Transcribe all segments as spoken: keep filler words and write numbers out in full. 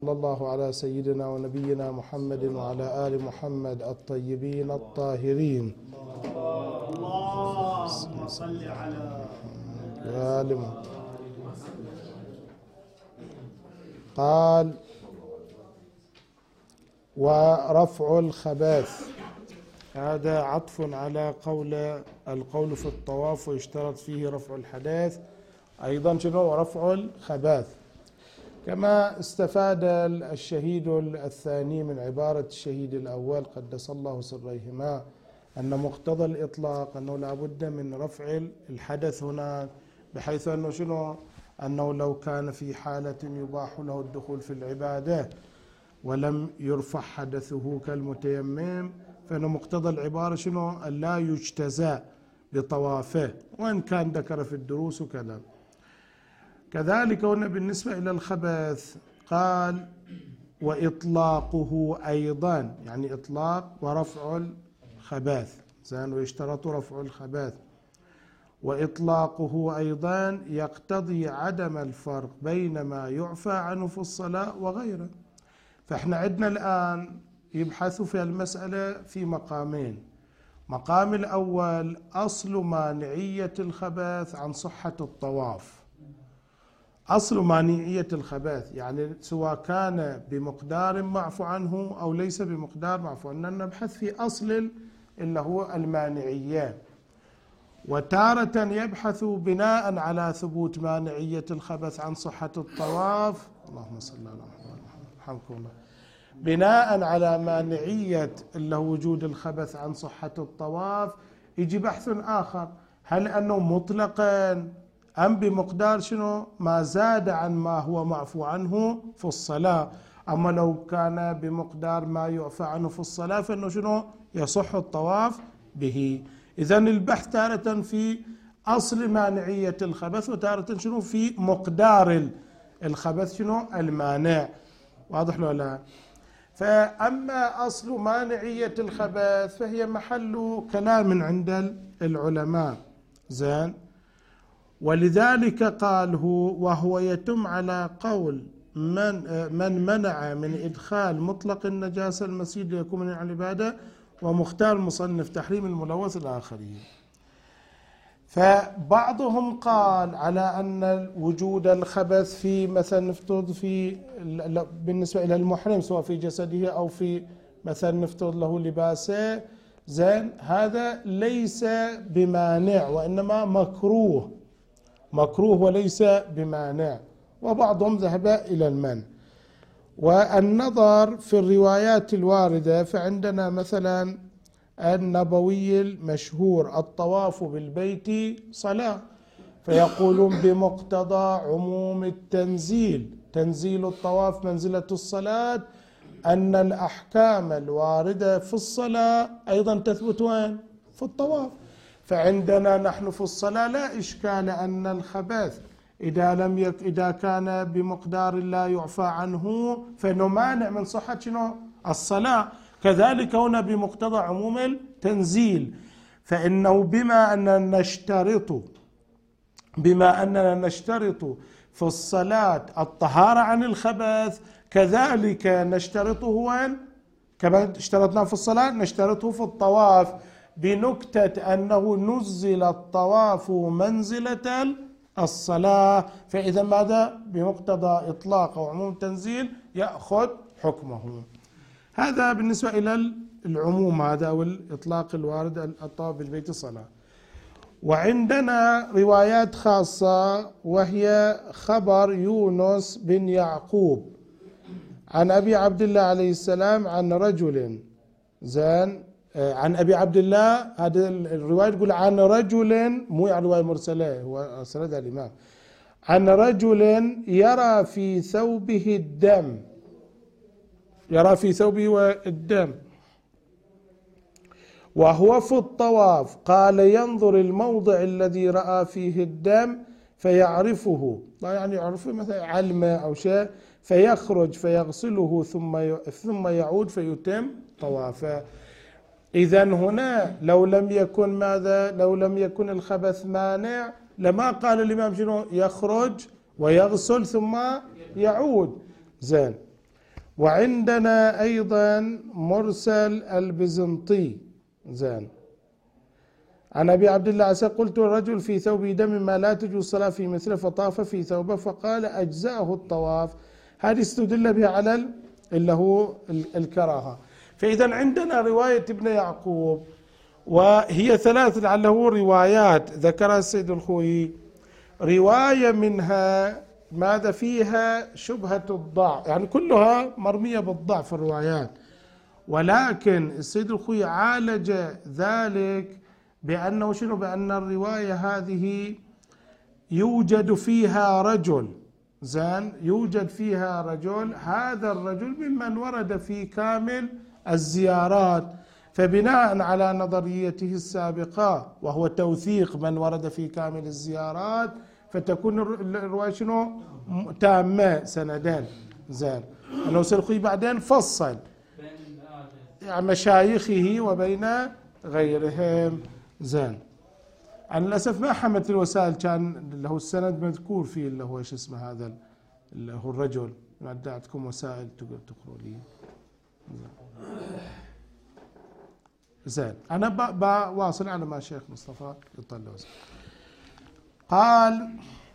وصلى الله على سيدنا ونبينا محمد وعلى آل محمد الطيبين الطاهرين. اللهم صل على آل محمد. قال: ورفع الخباث، هذا عطف على قول القول في الطواف ويشترط فيه رفع الحدث، أيضا شنو رفع الخباث. كما استفاد الشهيد الثاني من عبارة الشهيد الأول قدس الله سريهما أن مقتضى الإطلاق أنه لا بد من رفع الحدث هناك، بحيث أنه شنو أنه لو كان في حالة يباح له الدخول في العبادة ولم يرفع حدثه كالمتيمم، فإن مقتضى العبارة شنو أن لا يجتزى بطوافه، وإن كان ذكر في الدروس وكذا. كذلك هنا بالنسبة إلى الخبث قال: وإطلاقه أيضا، يعني إطلاق ورفع الخباث، زين، ويشترط رفع الخباث. وإطلاقه أيضا يقتضي عدم الفرق بين ما يعفى عنه في الصلاة وغيره. فإحنا عندنا الآن يبحثوا في المسألة في مقامين. مقام الأول أصل مانعية الخبث عن صحة الطواف، أصل مانعية الخبث يعني سواء كان بمقدار معفو عنه أو ليس بمقدار معفو عنه، نبحث في أصل اللي هو المانعية. وتارة يبحث بناء على ثبوت مانعية الخبث عن صحة الطواف، اللهم صل على محمد رحمكم الله، بناء على مانعية اللي هو وجود الخبث عن صحة الطواف يجي بحث آخر، هل أنه مطلقا أم بمقدار شنو ما زاد عن ما هو معفو عنه في الصلاة. أما لو كان بمقدار ما يعفى عنه في الصلاة فإنه شنو يصح الطواف به. إذن البحث تارة في أصل مانعية الخبث، وتارة شنو في مقدار الخبث شنو المانع. واضح له لا؟ فأما أصل مانعية الخبث فهي محل كلام عند العلماء، زين. ولذلك قال هو: وهو يتم على قول من من منع من إدخال مطلق النجاسة المسجد ليكون من العبادة، ومختار المصنف تحريم الملوث الآخرين. فبعضهم قال على أن وجود الخبث في مثلا نفترض في بالنسبة إلى المحرم سواء في جسده أو في مثلا نفترض له لباسه، زين، هذا ليس بمانع وإنما مكروه، مكروه وليس بمانع. وبعضهم ذهب إلى المنع. والنظر في الروايات الواردة، فعندنا مثلا النبوي المشهور: الطواف بالبيت صلاة، فيقولون بمقتضى عموم التنزيل، تنزيل الطواف منزلة الصلاة، أن الأحكام الواردة في الصلاة أيضا تثبت وين؟ في الطواف. فعندنا نحن في الصلاة لا إشكال أن الخبث إذا لم يك إذا كان بمقدار لا يعفى عنه فإنه مانع من صحة شنو؟ الصلاة. كذلك هنا بمقتضى عموم التنزيل، فإنه بما أننا نشترط بما أننا نشترط في الصلاة الطهارة عن الخبث، كذلك نشترطه وين؟ كما اشترطنا في الصلاة نشترطه في الطواف، بنكتة أنه نزل الطواف منزلة الصلاة. فإذا ماذا؟ بمقتضى إطلاق أو عموم تنزيل يأخذ حكمه. هذا بالنسبة إلى العموم، هذا أو الإطلاق الوارد الطواف بالبيت الصلاة. وعندنا روايات خاصة وهي خبر يونس بن يعقوب عن أبي عبد الله عليه السلام عن رجل، زين، عن أبي عبد الله. هذه الرواية تقول عن رجل، مو يعني رواية مرسلة، هو سندها الإمام، عن رجل يرى في ثوبه الدم، يرى في ثوبه الدم وهو في الطواف، قال: ينظر الموضع الذي رأى فيه الدم فيعرفه، يعني يعرفه مثلا علمه أو شيء، فيخرج فيغسله ثم ثم يعود فيتم طوافه. إذا هنا لو لم يكن ماذا؟ لو لم يكن الخبث مانع لما قال الإمام شنو؟ يخرج ويغسل ثم يعود، زين. وعندنا أيضا مرسل البزنطي زين عن أبي عبد الله عسى قلت الرجل في ثوبه دم ما لا تجوز الصلاة في مثله فطاف في ثوبه فقال أجزأه الطواف. هذه استدل بها على اللي هو الكراهة. فإذا عندنا رواية ابن يعقوب وهي ثلاث لعله روايات ذكرها السيد الخوئي. رواية منها ماذا فيها شبهة الضعف، يعني كلها مرمية بالضعف الروايات، ولكن السيد الخوئي عالج ذلك بأنه شنو؟ بأن الرواية هذه يوجد فيها رجل زين يوجد فيها رجل هذا الرجل ممن ورد في كامل الزيارات، فبناء على نظريته السابقة وهو توثيق من ورد في كامل الزيارات فتكون الرواية شنو؟ تامة سندان زين. أنه سلخي بعدين فصل يعني مشايخه وبين غيرهم زين. أنا للأسف ما حملت الوسائل، كان اللي هو السند مذكور فيه اللي هو ايش اسمه هذا اللي هو الرجل. عندكم وسائل تقرأوا لي زين. أنا بواصل على ما شيخ مصطفى يطلع. قال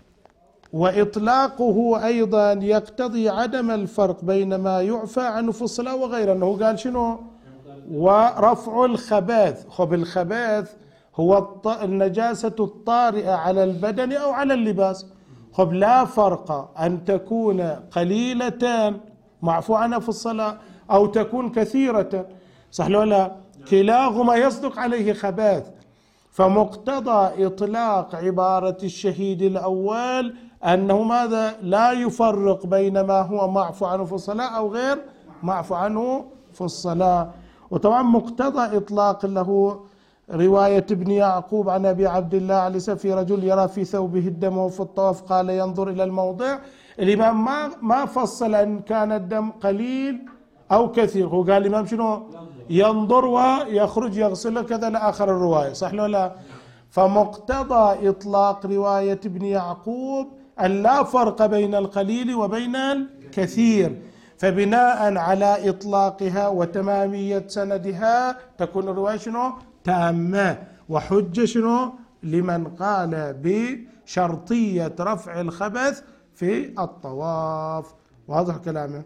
وإطلاقه أيضا يقتضي عدم الفرق بين ما يعفى عنه في الصلاة وغيره. أنه قال شنو؟ ورفع الخباث. خب الخباث هو النجاسة الطارئة على البدن أو على اللباس. خب لا فرق أن تكون قليلة معفو عنها في الصلاة أو تكون كثيرة، صح لو لا؟ كلاهما يصدق عليه خباث. فمقتضى إطلاق عبارة الشهيد الأول أنه ماذا؟ لا يفرق بين ما هو معفو عنه في الصلاة أو غير معفو عنه في الصلاة. وطبعا مقتضى إطلاق له رواية ابن يعقوب عن أبي عبد الله عليه في رجل يرى في ثوبه الدم وهو في الطواف قال ينظر إلى الموضع. الإمام ما ما فصل أن كان الدم قليل أو كثير، هو قال الإمام شنو؟ ينظر ويخرج يغسل كذا لآخر الرواية، صح ولا لا؟ فمقتضى إطلاق رواية ابن يعقوب أن لا فرق بين القليل وبين الكثير، فبناء على إطلاقها وتمامية سندها تكون الرواية شنو؟ تامة. وحجة شنو؟ لمن قال بشرطية رفع الخبث في الطواف. واضح كلامه؟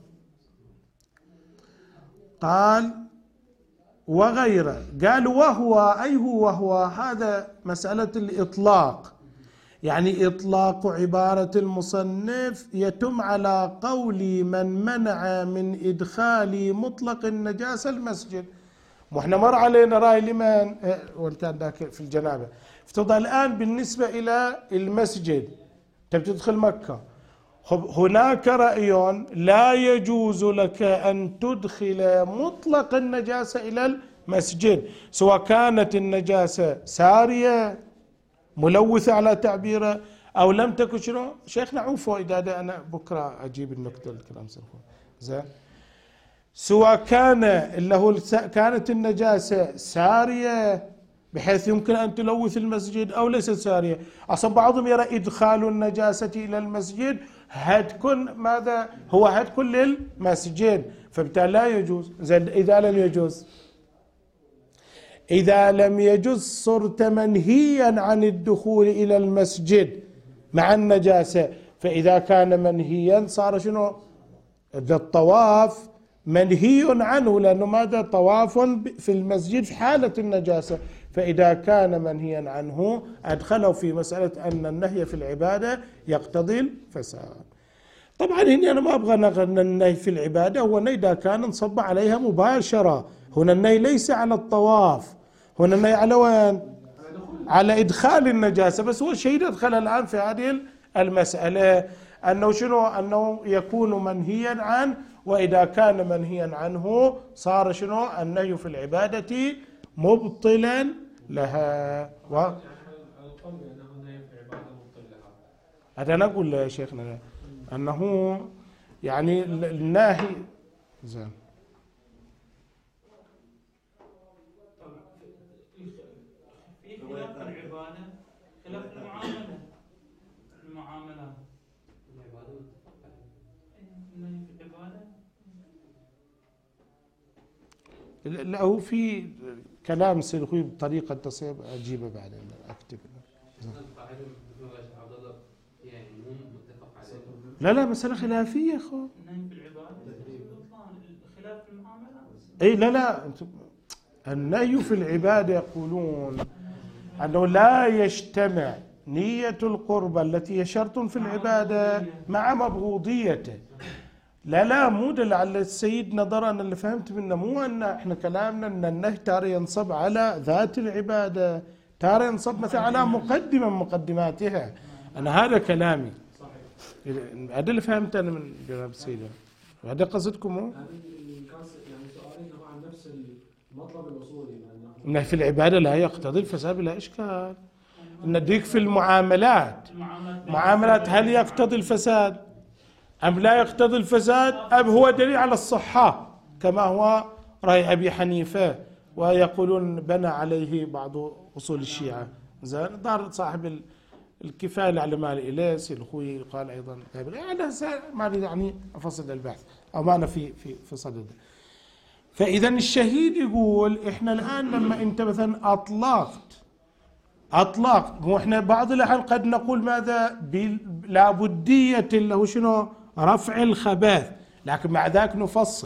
قال وغيره. قال وهو أي هو وهو هذا مسألة الإطلاق، يعني إطلاق عبارة المصنف يتم على قول من منع من إدخال مطلق النجاسة المسجد. واحنا مر علينا رأي لمن وكان ذاك في الجنابة. افترض الآن بالنسبة إلى المسجد تبي تدخل مكة، هناك رأي لا يجوز لك أن تدخل مطلق النجاسة إلى المسجد سواء كانت النجاسة سارية ملوثة على تعبيره أو لم تكن شنو. شيخنا عوفوا إذا أنا بكرة أجيب النكتة الكلام سنفون زين. سواء كان اللي هو كانت النجاسة سارية بحيث يمكن أن تلوث المسجد أو ليست سارية. أصلا بعضهم يرى إدخال النجاسة إلى المسجد هتكون ماذا؟ هو هتكون للمسجد، فبالتالي لا يجوز. زين إذا لم يجوز إذا لم يجوز صرت منهيا عن الدخول إلى المسجد مع النجاسة. فإذا كان منهيا صار شنو؟ الطواف منهي عنه لأنه ماذا؟ طواف في المسجد في حالة النجاسة. فإذا كان منهيا عنه أدخله في مسألة أن النهي في العبادة يقتضي الفساد. طبعا هنا أنا ما أبغى نقل النهي في العبادة هو النهي إذا كان انصب عليها مباشرة. هنا النهي ليس على الطواف، هنا النهي على وين؟ على إدخال النجاسة. بس هو الشيء أدخل الآن في هذه المسألة أنه شنو؟ أنه يكون منهيا عنه، وإذا كان منهيا عنه صار شنو؟ النهي في العبادة مبطلا لها. و... هذا نقول يا شيخنا أنه يعني الناهي زين. في خلاف العبادة خلاف المعاملة المعاملات النهي في العبادة لا هو في كلام سلخوي بطريقة تصيب أجيبه بعدين أكتب. لا لا مسألة خلافية أخو. النهي في العبادة خلاف في المعاملات. أي لا لا النهي في العبادة يقولون أنه لا يجتمع نية القربة التي هي شرط في العبادة مع مبغوضيته. لا لا مو لعل السيد نظر أنا اللي فهمت منه مو أن احنا كلامنا أن النهي تارة ينصب على ذات العبادة، تارة ينصب مثلا على مقدمة من مقدماتها. أنا هذا كلامي هذا اللي فهمت أنا من جناب السيد. هذا قصدكم هو؟ يعني سؤالي هو عن نفس المطلب الأصولي. النهي في العبادة لا يقتضي الفساد بلا إشكال. نديك في المعاملات معاملات هل يقتضي الفساد أم لا يقتضي الفساد أم هو دليل على الصحة كما هو رأي أبي حنيفة ويقولون بنى عليه بعض أصول الشيعة. زين دار صاحب الكفاية العلماء الإليس الخوي قال أيضا أنا ما يعني أفصل البحث أو ما أنا في في في صدد. فإذا الشهيد يقول إحنا الآن لما أنت مثلا أطلقت أطلق مو إحنا بعض الأحيان قد نقول ماذا لابدية له شنو رفع الخبث، لكن مع ذلك نفصل.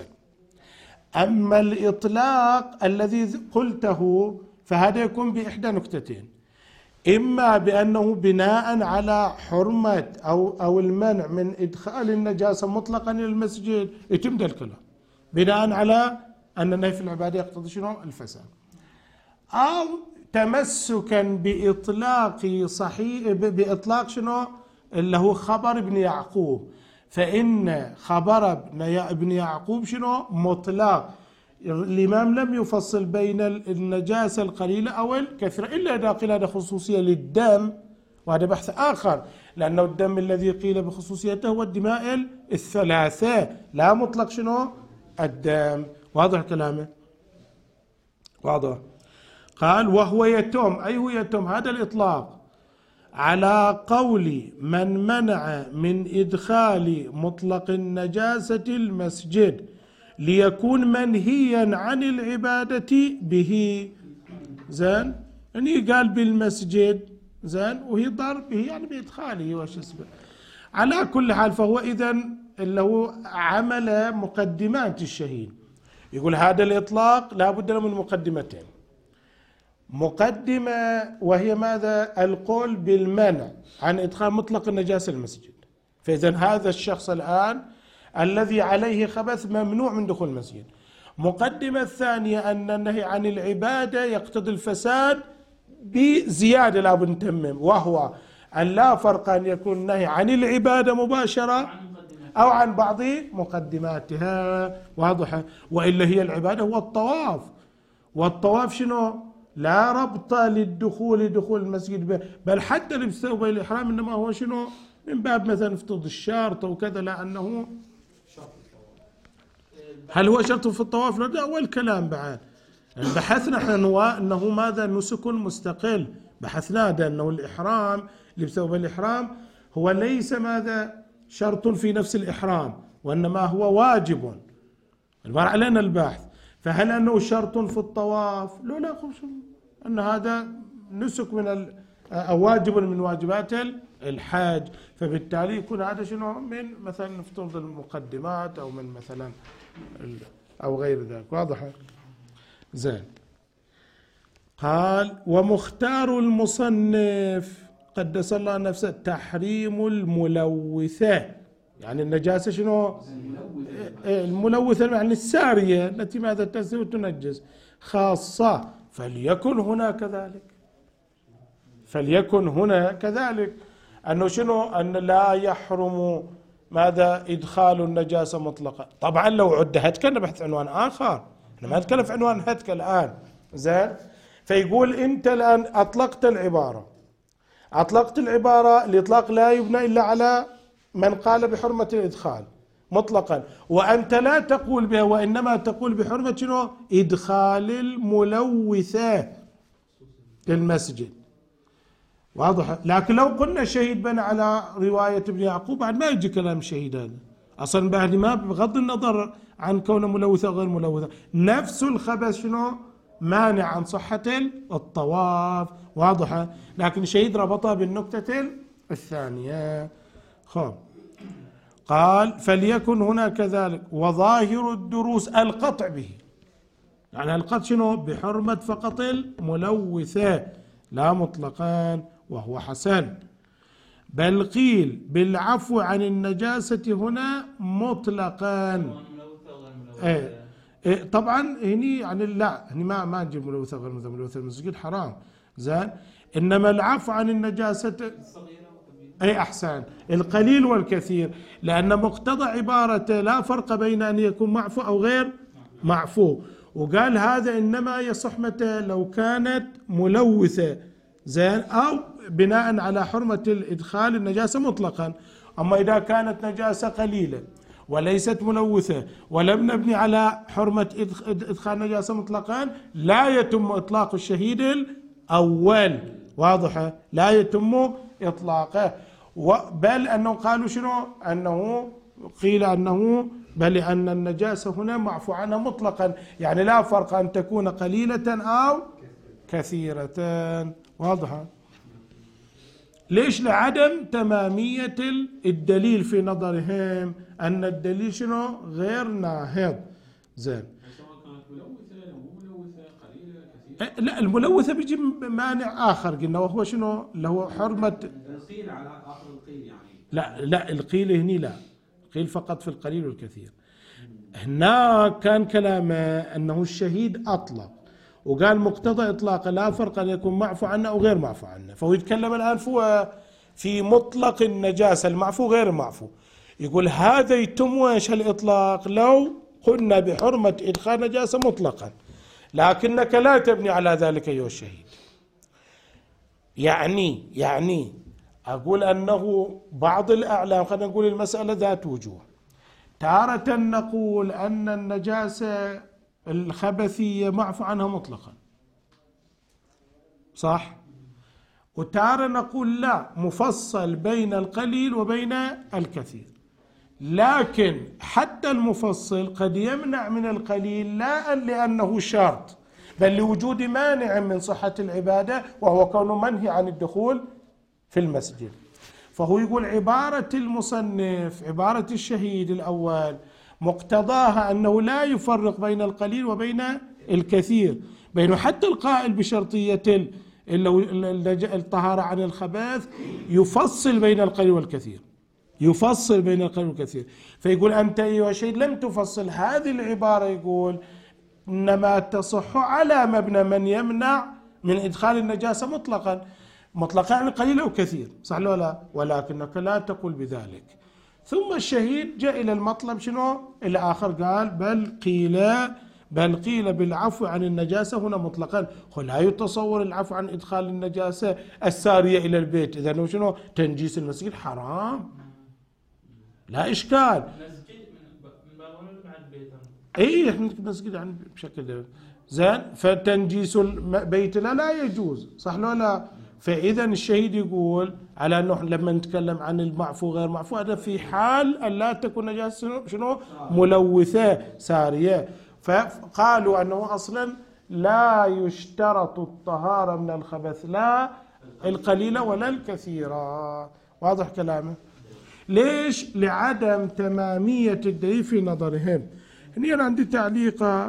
أما الإطلاق الذي قلته فهذا يكون بإحدى نكتتين، إما بأنه بناء على حرمة أو أو المنع من إدخال النجاسة مطلقا إلى المسجد يتم ذا الكلام بناء على أن النهي في العبادة يقتضي شنو الفساد، أو تمسكا بإطلاق صحيح بإطلاق شنو اللي هو خبر ابن يعقوب، فإن خبر ابن يعقوب شنو مطلق. الإمام لم يفصل بين النجاسة القليلة أو الكثيرة إلا إذا قيل هذا خصوصية للدم، وهذا بحث آخر لأنه الدم الذي قيل بخصوصيته هو الدماء الثلاثة لا مطلق شنو الدم. واضح كلامه؟ واضح. قال وهو يتم، أي هو يتم هذا الإطلاق على قول من منع من إدخال مطلق النجاسة المسجد ليكون منهيا عن العبادة به. زين يعني قال بالمسجد زين وهي ضرب به يعني بإدخاله وش اسمه. على كل حال فهو إذن اللي هو عمل مقدمات الشهيد. يقول هذا الإطلاق لا بد له من مقدمتين. مقدمة وهي ماذا؟ القول بالمنع عن إدخال مطلق النجاسة المسجد. فإذا هذا الشخص الآن الذي عليه خبث ممنوع من دخول المسجد. مقدمة الثانية أن النهي عن العبادة يقتضي الفساد بزيادة لا بد نتمم، وهو أن لا فرق أن يكون النهي عن العبادة مباشرة أو عن بعض مقدماتها. واضحة. وإلا هي العبادة هو الطواف، والطواف شنو؟ لا ربط للدخول دخول المسجد به، بل حتى لبسه الإحرام إنما هو شنو من باب مثلا افترض الشرط أو كذا، لا أنه هل هو شرط في الطواف؟ لا أول كلام بعد بحثنا احنا أنه ماذا نسك مستقل، بحثنا هذا أنه الإحرام لبسه الإحرام هو ليس ماذا شرط في نفس الإحرام وإنما هو واجب المر علينا البحث. فهل أنه شرط في الطواف؟ لا لا أن هذا نسك من أو واجب من واجبات الحاج، فبالتالي يكون هذا شنو من مثلا نفترض المقدمات أو من مثلا أو غير ذلك. واضح؟ زين. قال ومختار المصنف قدس الله نفسه تحريم الملوثة، يعني النجاسة شنو الملوثة يعني السارية التي ماذا تسري وتنجس خاصة، فليكن هنا كذلك، فليكن هنا كذلك أنه شنو أن لا يحرم ماذا إدخال النجاسة مطلقا. طبعا لو عد هتك نبحث عنوان آخر، أنا ما أتكلم في عنوان هتك الآن. زين. فيقول أنت الآن أطلقت العبارة، أطلقت العبارة الإطلاق لا يبنى إلا على من قال بحرمة الإدخال مطلقا، وأنت لا تقول بها وإنما تقول بحرمة شنو إدخال الملوثة للمسجد. واضح. لكن لو قلنا الشهيد بنى على رواية ابن يعقوب بعد ما يجي كلام الشهيد هذا، أصلا بعد ما بغض النظر عن كونه ملوثة أو غير ملوثة، نفس الخبث شنو مانع عن صحة الطواف. واضحة؟ لكن الشهيد ربطها بالنكتة الثانية. خب قال فليكن هنا كذلك، وظاهر الدروس القطع به، يعني القطع شنو بحرمة فقط الملوثة لا مطلقا، وهو حسن. بل قيل بالعفو عن النجاسة هنا مطلقا. ايه إيه طبعا هني يعني لا هني ما ما نجيب ملوثة غير ملوثة، المسجد حرام زين، انما العفو عن النجاسة اي احسن القليل والكثير، لان مقتضى عبارته لا فرق بين ان يكون معفو او غير معفو، وقال هذا انما يصح متى لو كانت ملوثة زين او بناء على حرمة الادخال النجاسة مطلقا. اما اذا كانت نجاسة قليلة وليست ملوثة ولم نبني على حرمة ادخال نجاسة مطلقا لا يتم اطلاق الشهيد الاول. واضحة؟ لا يتم اطلاقه، بل انه قالوا شنو انه قيل انه بل ان النجاسة هنا معفو عنها مطلقا، يعني لا فرق ان تكون قليلة او كثيرة. واضحة؟ ليش؟ لعدم تمامية الدليل في نظرهم، أن الدليل شنو غير ناهض. زين سواء كانت ملوثة أو مو ملوثة قليلة كثيرة. لا الملوثة بيجي مانع آخر قلنا، وهو شنو اللي هو حرمة القيل على آخر القيل يعني. لا لا القيل هني لا، القيل فقط في القليل والكثير. هناك كان كلامه أنه الشهيد أطلق وقال مقتضى إطلاقه لا فرق أن يكون معفو عنه أو غير معفو عنه، فهو يتكلم الآن في مطلق النجاسة المعفو غير المعفو. يقول هذا يتم ويش الإطلاق لو قلنا بحرمة إدخال نجاسة مطلقا، لكنك لا تبني على ذلك أيها الشهيد. يعني يعني أقول أنه بعض الأعلام، خلينا نقول المسألة ذات وجوه، تارة نقول أن النجاسة الخبثية معفو عنها مطلقا صح، وتارة نقول لا مفصل بين القليل وبين الكثير، لكن حتى المفصل قد يمنع من القليل لا لأنه شرط بل لوجود مانع من صحة العبادة وهو كونه منهي عن الدخول في المسجد. فهو يقول عبارة المصنف عبارة الشهيد الأول مقتضاها أنه لا يفرق بين القليل وبين الكثير، بينه حتى القائل بشرطية الطهارة عن الخبث يفصل بين القليل والكثير، يفصل بين القليل والكثير. فيقول أنت أيها الشهيد لم تفصل. هذه العبارة يقول إنما تصح على مبنى من يمنع من إدخال النجاسة مطلقا، مطلقا عن قليل أو كثير، صح ولا لا؟ ولكنك لا تقول بذلك. ثم الشهيد جاء إلى المطلب شنو الآخر، قال بل قيل بل قيل بالعفو عن النجاسة هنا مطلقا. لا يتصور العفو عن إدخال النجاسة السارية إلى البيت، إذا هو شنو تنجيس المسجد حرام لا إشكال. من باب مع البيت اي احنا المسجد عن بشكل زين، فتنجيس البيت لا لا يجوز، صح ولا لا؟ فاذا الشهيد يقول على انه لما نتكلم عن المعفو غير معفو هذا في حال ان لا تكون نجاسه شنو ملوثه ساريه. فقالوا انه اصلا لا يشترط الطهاره من الخبث لا القليله ولا الكثيره. واضح كلامه؟ ليش؟ لعدم تماميه الدليل في نظرهم. هنا أنا عندي تعليق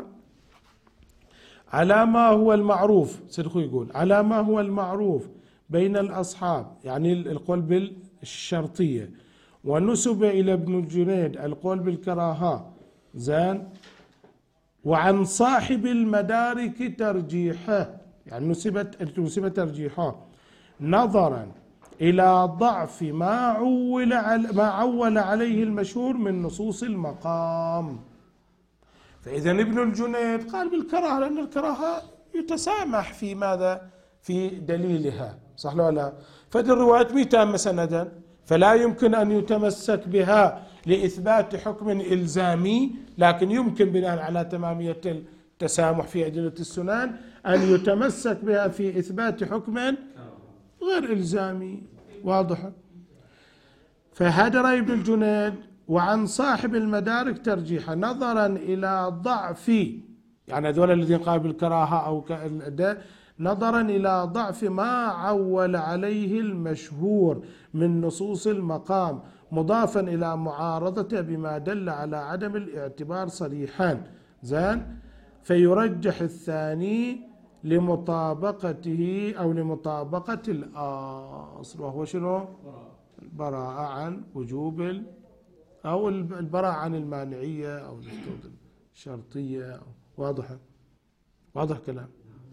على ما هو المعروف، صدقوا يقول على ما هو المعروف بين الأصحاب، يعني القول بالشرطية، ونسب إلى ابن الجنيد القول بالكراهة زين، وعن صاحب المدارك ترجيحه، يعني نسبت نسب ترجيحه نظرا إلى ضعف ما عول ما عول عليه المشهور من نصوص المقام. فإذا ابن الجنيد قال بالكراهة لأن الكراهة يتسامح في ماذا؟ في دليلها، صح ولا لا؟ فهذه الروايات مي تامة سندا، فلا يمكن أن يتمسك بها لإثبات حكم إلزامي، لكن يمكن بناء على تمامية التسامح في أدلة السنن أن يتمسك بها في إثبات حكم غير إلزامي. واضح؟ فهذا رأي ابن الجنيد وعن صاحب المدارك ترجيحا نظرا إلى ضعف، يعني هذول الذين قالوا بالكراهة أو ده نظرا إلى ضعف ما عول عليه المشهور من نصوص المقام، مضافا إلى معارضته بما دل على عدم الاعتبار صريحا. زين، فيرجح الثاني لمطابقته أو لمطابقة الأصل، وهو شنو؟ البراءة عن وجوب ال أو البراءة عن المانعية أو الشرطية. واضحة؟ واضح كلام.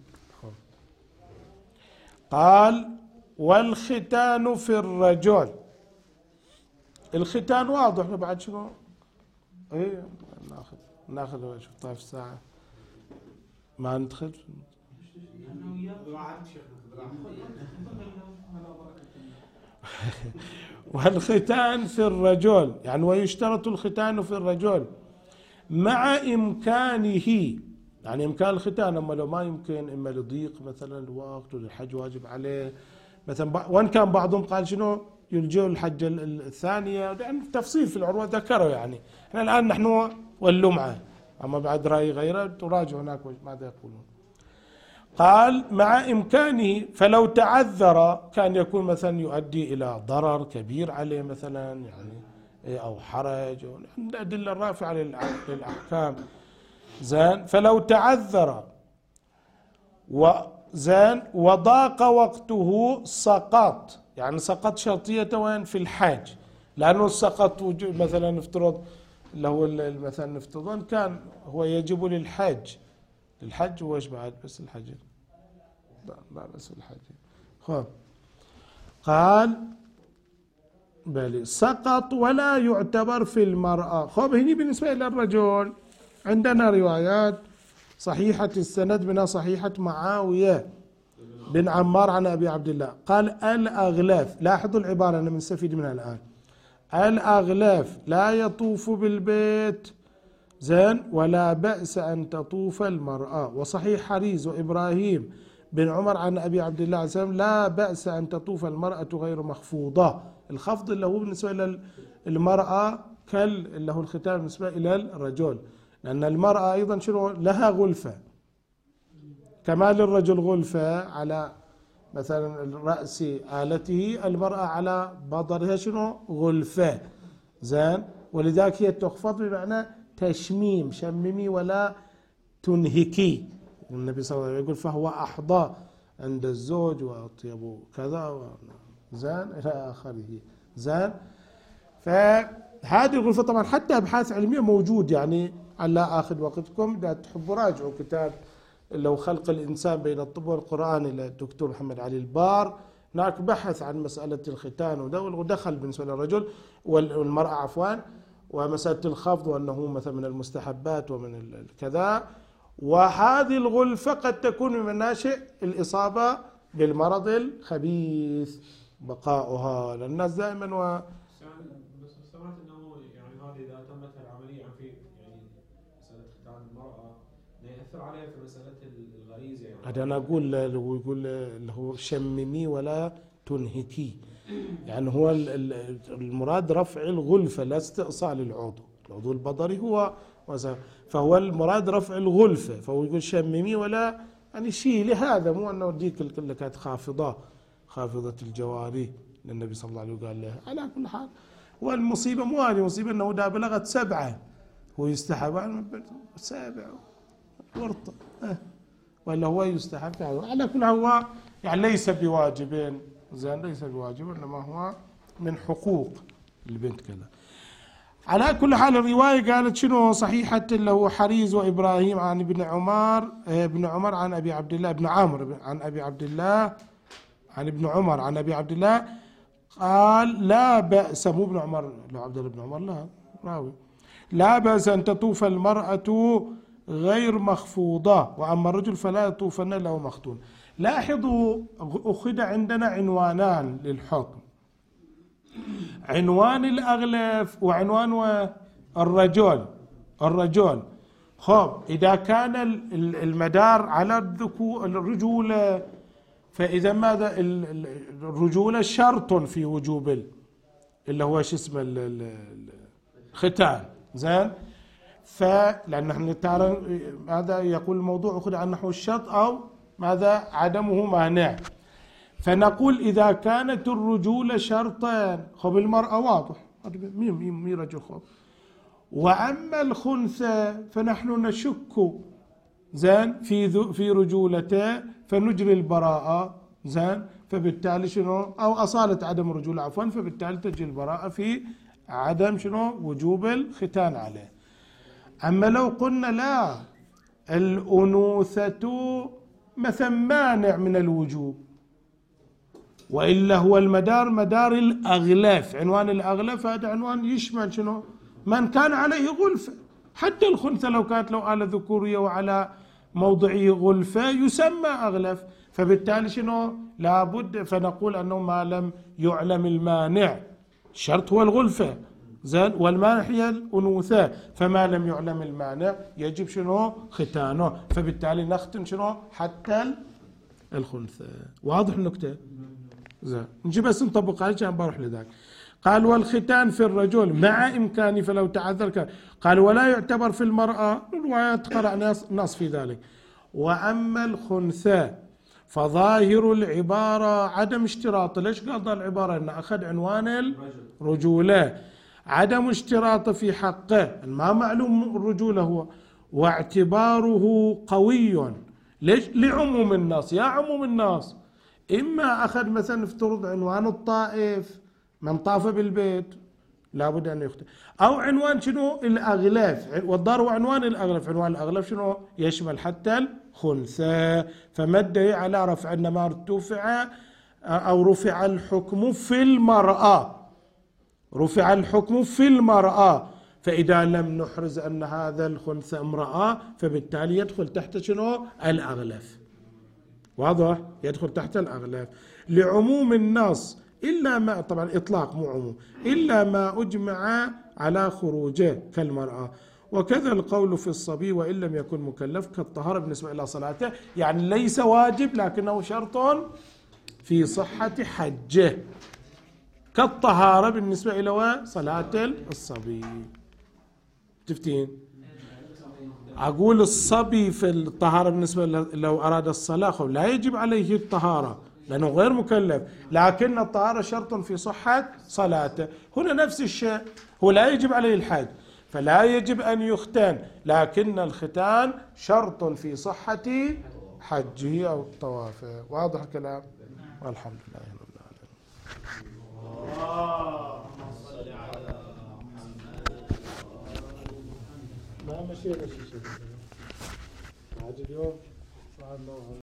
قال والختان في الرجل. الختان واضح بعد شنو؟ ايه ناخذ ناخذ شوف طيب الساعة ما ندخل. والختان في الرجل، يعني ويشترط الختان في الرجل مع إمكانه، يعني إمكان الختان، أما لو ما يمكن إما لضيق مثلا الوقت وللحج واجب عليه مثلا، وإن كان بعضهم قال شنو يلجئ الحج الثانية، يعني تفصيل في العروة ذكروا. يعني احنا الآن نحن واللمعة، أما بعد رأي غيره تراجع هناك ماذا يقولون. قال مع إمكانه، فلو تعذر كان يكون مثلا يؤدي إلى ضرر كبير عليه مثلا، يعني أو حرج، الأدلة الرافعة للأحكام. زين، فلو تعذر وزين وضاق وقته سقط، يعني سقط شرطية وين؟ في الحج، لأنه سقط مثلا نفترض اللي هو مثلا نفترض كان هو يجب للحج، الحج هو ايش بعد؟ بس الحج، لا لا بس الحج. خب قال بل سقط ولا يعتبر في المرأة. خب هني بالنسبة إلى الرجل عندنا روايات صحيحة السند، منها صحيحة معاوية بن عمار عن أبي عبد الله قال الأغلاف، لاحظوا العبارة أنا بنستفيد منها الآن، الأغلاف لا يطوف بالبيت. زين، ولا بأس أن تطوف المرأة. وصحيح حريز وإبراهيم بن عمر عن أبي عبد الله عليه السلام لا بأس أن تطوف المرأة غير مخفوضة. الخفض اللي هو بالنسبة للمرأة كال اللي هو الختان بالنسبة إلى الرجل، لأن المرأة أيضا شنو لها غلفة كما للرجل غلفة على مثلا رأس آلته، المرأة على بضرها شنو غلفة. زين، ولذلك هي تخفض بمعنى تشميم، شممي ولا تنهكي. النبي صلى الله عليه وسلم يقول فهو أحظى عند الزوج وأطيب كذا، زين إلى آخره. زين، فهذه الغرفة طبعا حتى أبحاث علمية موجود، يعني على لا آخذ وقتكم، إذا تحبوا راجعوا كتاب لو خلق الإنسان بين الطب والقرآن للدكتور محمد علي البار، هناك بحث عن مسألة الختان ودخل بالنسبة للرجل والمرأة عفوا، ومسألة الخفض وأنه مثلا من المستحبات ومن الكذا. وهذه الغلفة قد تكون من مناشئ الإصابة بالمرض الخبيث بقاؤها للناس دائما. و بس سمعت انه يعني هذه اذا تمت العمليه في يعني مساله ختان المراه ياثر عليها في مساله الغريزه، يعني هذا انا اقول هو يقول اللي هو شممي ولا تنهكي، يعني هو المراد رفع الغلفه لا استئصال العضو، العضو البضري هو، فهو المراد رفع الغلفه، فهو يقول شممي ولا يعني شيلي، هذا مو انه ديك اللي كانت خافضه خافضه الجواري للنبي صلى الله عليه وسلم قال له. على كل حال والمصيبه مو هذه مصيبه، انه اذا بلغت سبعه هو يستحب عن سابع ورطه أه. ولا هو يستحب، على كل هو يعني ليس بواجب، زين ليس بواجب، انما هو من حقوق البنت كذا. على كل حال الروايه قالت شنو صحيحه اللي هو حريز وابراهيم عن ابن عمر ابن عمر عن ابي عبد الله ابن عمرو عن ابي عبد الله عن ابن عمر عن ابي عبد الله قال لا بأس، مو ابن عمر لو عبد الله بن عمر لا راوي، لا بأس أن تطوف المرأة غير مخفوضة، وأما الرجل فلا يطوفن له مختون. لاحظوا أخذ عندنا عنوانان للحكم، عنوان الأغلف وعنوان الرجل. الرجل خب إذا كان المدار على الذكور الرجولة، فإذا ماذا الرجولة شرط في وجوب اللي هو شو اسمه ختان. زين، فلأن نحن هذا يقول الموضوع أخذ عن نحو الشرط أو ماذا عدمه مانع. فنقول إذا كانت الرجولة شرطا، خب المرأة واضح مين مين مين رجل خب، وأما الخنثى فنحن نشك زين في في رجولته فنجري البراءة. زين، فبالتالي شنو أو أصالة عدم الرجولة عفوا، فبالتالي تجي البراءة في عدم شنو وجوب الختان عليه. أما لو قلنا لا الأنوثة مثلا مانع من الوجوب، وإلا هو المدار مدار الأغلاف، عنوان الأغلاف هذا عنوان يشمل شنو من كان عليه غلفة، حتى الخنثى لو كانت له آلة ذكورية وعلى موضعه غلفة يسمى أغلف. فبالتالي شنو لابد فنقول أنه ما لم يعلم المانع، الشرط هو الغلفة زين والمانع هي الأنوثة، فما لم يعلم المانع يجب شنو ختانه، فبالتالي نختن شنو حتى الخنثى. واضح النكتة؟ زين، نجي بس نطبق عليه عشان بروح لذاك. قال والختان في الرجل مع إمكانه فلو تعذر. قال ولا يعتبر في المرأة، الروايات قرأ نص في ذلك. وأما الخنثى فظاهر العبارة عدم اشتراط. ليش قال ذا العبارة؟ إن أخذ عنوان الرجولة، عدم اشتراط في حقه، ما معلوم الرجولة هو، واعتباره قوي. ليش؟ لعموم الناس. يا عموم الناس، إما أخذ مثلا افترض عنوان الطائف من طاف بالبيت لابد أن يختار، أو عنوان شنو الأغلاف، والدار هو عنوان الأغلاف، عنوان الأغلاف شنو يشمل حتى الخنثى. فمده على رفع إنما ارتفع أو رفع الحكم في المرأة، رفع الحكم في المرأة، فإذا لم نحرز أن هذا الخنثى امرأة فبالتالي يدخل تحت شنو الأغلاف. واضح؟ يدخل تحت الأغلاف لعموم النص، إلا ما طبعا إطلاق مو عموم، إلا ما أجمع على خروجه كالمرأة. وكذا القول في الصبي وإن لم يكن مكلف كالطهارة بالنسبة إلى صلاته، يعني ليس واجب لكنه شرط في صحة حجه، كالطهارة بالنسبة إلى صلاة الصبي. تفتين؟ أقول الصبي في الطهارة بالنسبة لو أراد الصلاة لا يجب عليه الطهارة لأنه غير مكلف، لكن الطهارة شرط في صحة صلاته. هنا نفس الشيء، هو لا يجب عليه الحج فلا يجب أن يختان، لكن الختان شرط في صحة حجه أو طوافه. واضح الكلام؟ والحمد لله رب العالمين. ما مشي مشي شيء. عاد اليوم